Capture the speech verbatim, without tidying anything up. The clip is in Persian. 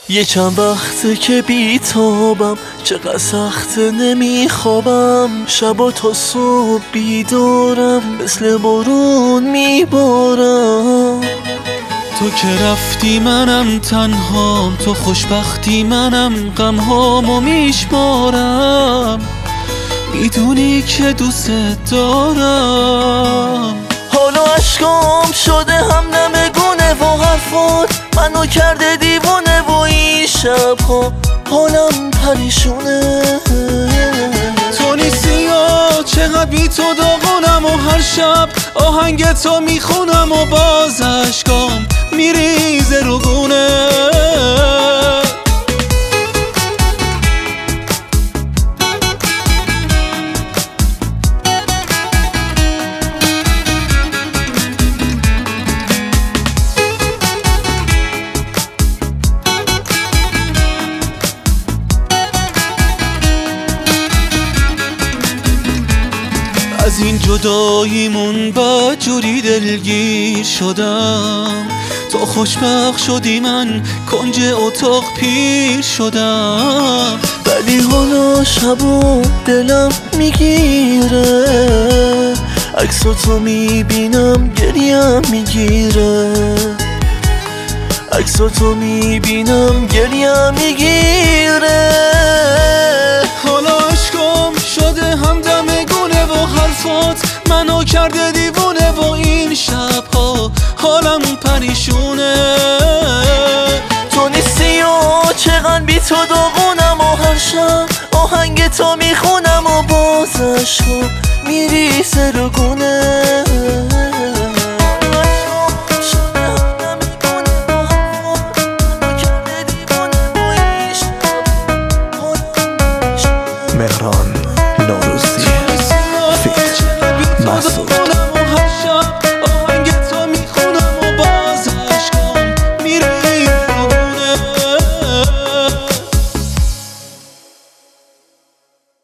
یه چند وقته که بیتابم، چقدر سخته نمیخوابم، شبا تا صبح بیدارم، مثل بارون میبارم. تو که رفتی منم تنهام، تو خوشبختی منم غمهامو میشمارم، میدونی که دوست دارم. حالا عشقام شده همنمگونه و حرفات منو کرده دیوونه و این شبها حالم پریشونه. تو نیستی و چقدر بی تو داغونم و هر شب آهنگ تو میخونم و باز عشقام میریزه رو گونه. از این جداییمون بدجوری دلگیر شدم، تو خوشبخت شدی من کنج اتاق پیر شدم. ولی حالا شبا دلم میگیره، عکساتو میبینم گریم میگیره، عکساتو میبینم گریم میگیره. حالا عشقم شده همدمگونه و حرفات منو کرده دیوونه و این شبها حالم پریشونه. تو نیستی و چقدر بی تو داغونم و هر شب آهنگ تو میخونم و باز عشقم میریزه رو گونه. مهران